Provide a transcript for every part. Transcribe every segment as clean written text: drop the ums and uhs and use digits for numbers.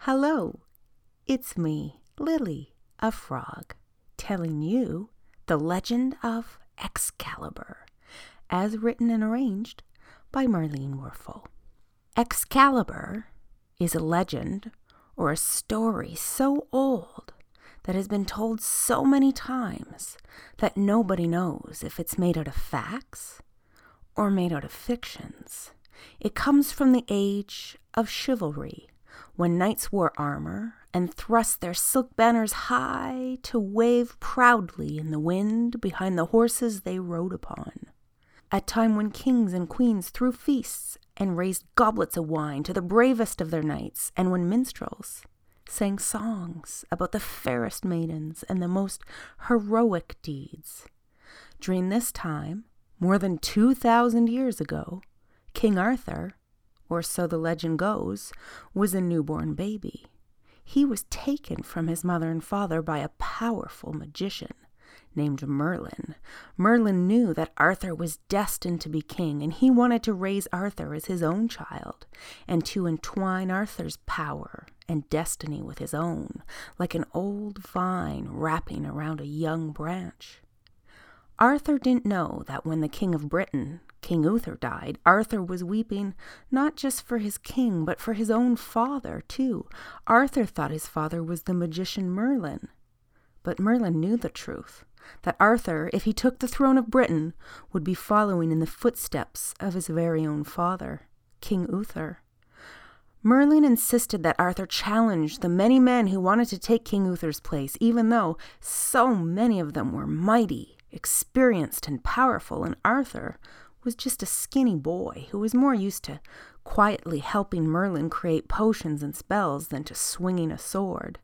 Hello, it's me, Lily, a frog, telling you the legend of Excalibur, as written and arranged by Marlene Werfel. Excalibur is a legend or a story so old that has been told so many times that nobody knows if it's made out of facts or made out of fictions. It comes from the age of chivalry, when knights wore armor and thrust their silk banners high to wave proudly in the wind behind the horses they rode upon. A time when kings and queens threw feasts and raised goblets of wine to the bravest of their knights, and when minstrels sang songs about the fairest maidens and the most heroic deeds. During this time, more than 2,000 years ago, King Arthur, or so the legend goes, was a newborn baby. He was taken from his mother and father by a powerful magician named Merlin. Merlin knew that Arthur was destined to be king, and he wanted to raise Arthur as his own child, and to entwine Arthur's power and destiny with his own, like an old vine wrapping around a young branch. Arthur didn't know that when the King of Britain, King Uther, died, Arthur was weeping not just for his king, but for his own father, too. Arthur thought his father was the magician Merlin. But Merlin knew the truth, that Arthur, if he took the throne of Britain, would be following in the footsteps of his very own father, King Uther. Merlin insisted that Arthur challenge the many men who wanted to take King Uther's place, even though so many of them were mighty, experienced, and powerful, and Arthur was just a skinny boy who was more used to quietly helping Merlin create potions and spells than to swinging a sword.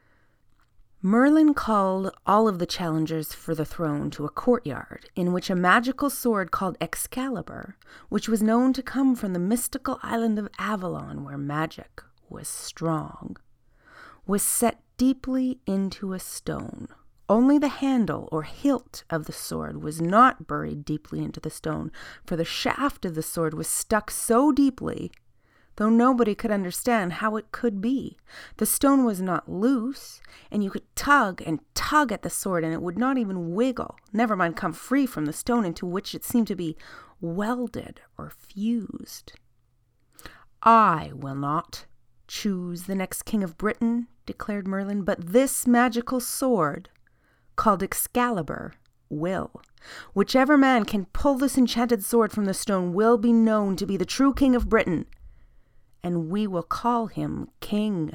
Merlin called all of the challengers for the throne to a courtyard in which a magical sword called Excalibur, which was known to come from the mystical island of Avalon where magic was strong, was set deeply into a stone. Only the handle or hilt of the sword was not buried deeply into the stone, for the shaft of the sword was stuck so deeply, though nobody could understand how it could be. The stone was not loose, and you could tug and tug at the sword, and it would not even wiggle, never mind come free from the stone into which it seemed to be welded or fused. "I will not choose the next king of Britain," declared Merlin, "but this magical sword, called Excalibur, will. Whichever man can pull this enchanted sword from the stone will be known to be the true king of Britain, and we will call him king."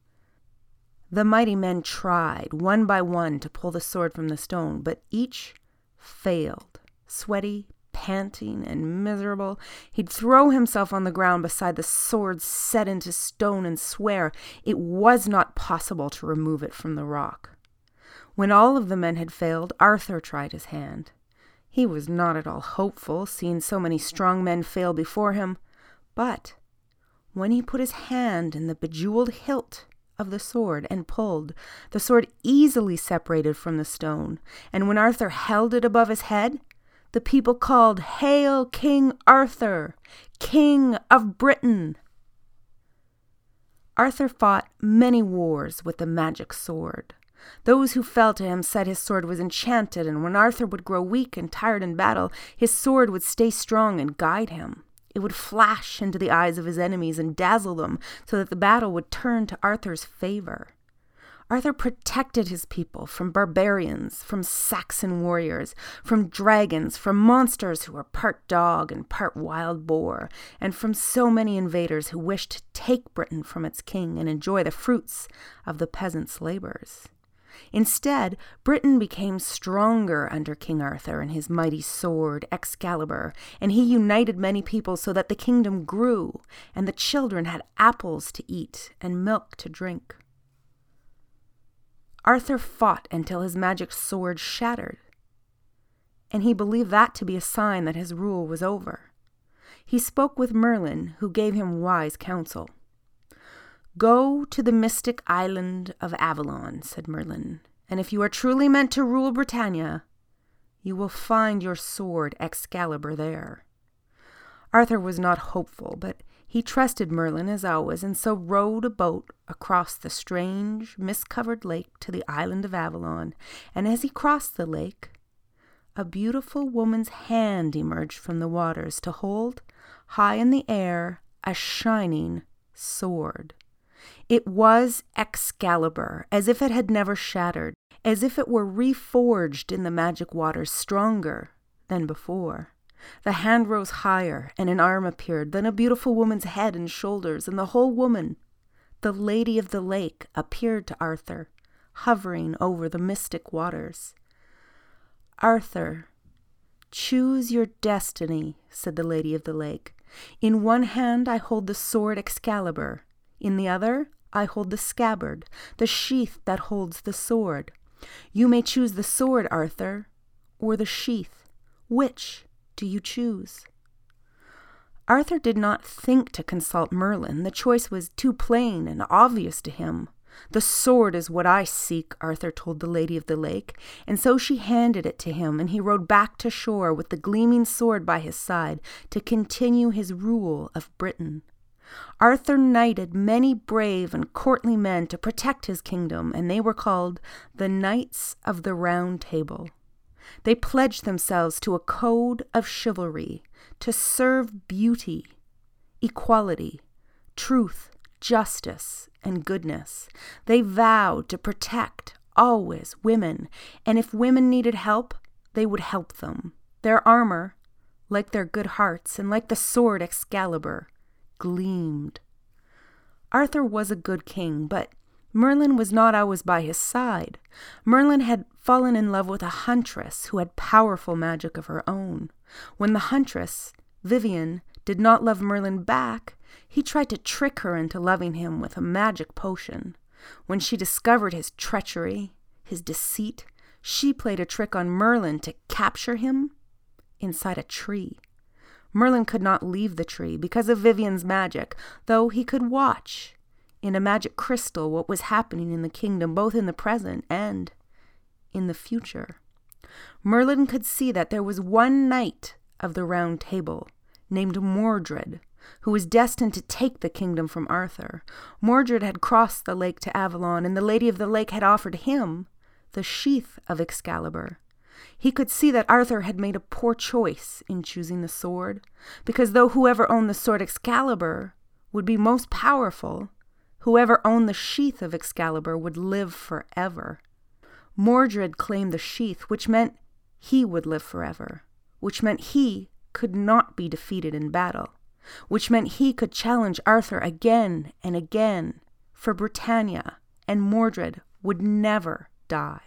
The mighty men tried, one by one, to pull the sword from the stone, but each failed. Sweaty, panting, and miserable, he'd throw himself on the ground beside the sword set into stone and swear it was not possible to remove it from the rock. When all of the men had failed, Arthur tried his hand. He was not at all hopeful, seeing so many strong men fail before him, but when he put his hand in the bejeweled hilt of the sword and pulled, the sword easily separated from the stone, and when Arthur held it above his head, the people called, "Hail King Arthur, King of Britain!" Arthur fought many wars with the magic sword. Those who fell to him said his sword was enchanted, and when Arthur would grow weak and tired in battle, his sword would stay strong and guide him. It would flash into the eyes of his enemies and dazzle them so that the battle would turn to Arthur's favor. Arthur protected his people from barbarians, from Saxon warriors, from dragons, from monsters who were part dog and part wild boar, and from so many invaders who wished to take Britain from its king and enjoy the fruits of the peasants' labors. Instead, Britain became stronger under King Arthur and his mighty sword, Excalibur, and he united many people so that the kingdom grew, and the children had apples to eat and milk to drink. Arthur fought until his magic sword shattered, and he believed that to be a sign that his rule was over. He spoke with Merlin, who gave him wise counsel. "Go to the mystic island of Avalon," said Merlin, "and if you are truly meant to rule Britannia, you will find your sword Excalibur there." Arthur was not hopeful, but He trusted Merlin as always, and so rowed a boat across the strange, mist-covered lake to the island of Avalon. And as he crossed the lake, a beautiful woman's hand emerged from the waters to hold, high in the air, a shining sword. It was Excalibur, as if it had never shattered, as if it were reforged in the magic waters, stronger than before. The hand rose higher, and an arm appeared, then a beautiful woman's head and shoulders, and the whole woman, the Lady of the Lake, appeared to Arthur, hovering over the mystic waters. "Arthur, choose your destiny," said the Lady of the Lake. "In one hand I hold the sword Excalibur. In the other I hold the scabbard, the sheath that holds the sword. You may choose the sword, Arthur, or the sheath. Which do you choose?" Arthur did not think to consult Merlin. The choice was too plain and obvious to him. "The sword is what I seek," Arthur told the Lady of the Lake, and so she handed it to him, and he rowed back to shore with the gleaming sword by his side to continue his rule of Britain. Arthur knighted many brave and courtly men to protect his kingdom, and they were called the Knights of the Round Table. They pledged themselves to a code of chivalry, to serve beauty, equality, truth, justice, and goodness. They vowed to protect, always, women, and if women needed help, they would help them. Their armor, like their good hearts, and like the sword Excalibur, gleamed. Arthur was a good king, but Merlin was not always by his side. Merlin had fallen in love with a huntress who had powerful magic of her own. When the huntress, Vivian, did not love Merlin back, he tried to trick her into loving him with a magic potion. When she discovered his treachery, his deceit, she played a trick on Merlin to capture him inside a tree. Merlin could not leave the tree because of Vivian's magic, though he could watch in a magic crystal what was happening in the kingdom, both in the present and in the future. Merlin could see that there was one knight of the Round Table named Mordred, who was destined to take the kingdom from Arthur. Mordred had crossed the lake to Avalon, and the Lady of the Lake had offered him the sheath of Excalibur. He could see that Arthur had made a poor choice in choosing the sword, because though whoever owned the sword Excalibur would be most powerful, whoever owned the sheath of Excalibur would live forever. Mordred claimed the sheath, which meant he would live forever, which meant he could not be defeated in battle, which meant he could challenge Arthur again and again for Britannia, and Mordred would never die.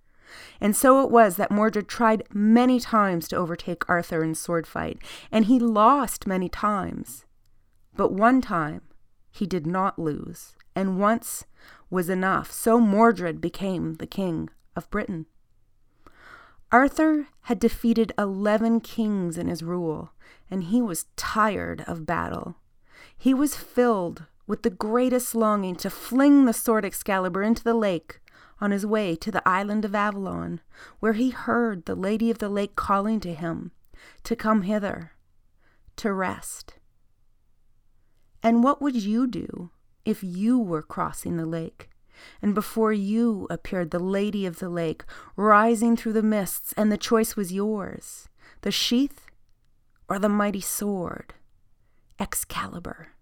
And so it was that Mordred tried many times to overtake Arthur in sword fight, and he lost many times. But one time he did not lose, and once was enough, so Mordred became the king of Britain. Arthur had defeated 11 kings in his rule, and he was tired of battle. He was filled with the greatest longing to fling the sword Excalibur into the lake on his way to the island of Avalon, where he heard the Lady of the Lake calling to him to come hither, to rest. And what would you do if you were crossing the lake, and before you appeared the Lady of the Lake, rising through the mists, and the choice was yours, the sheath or the mighty sword, Excalibur?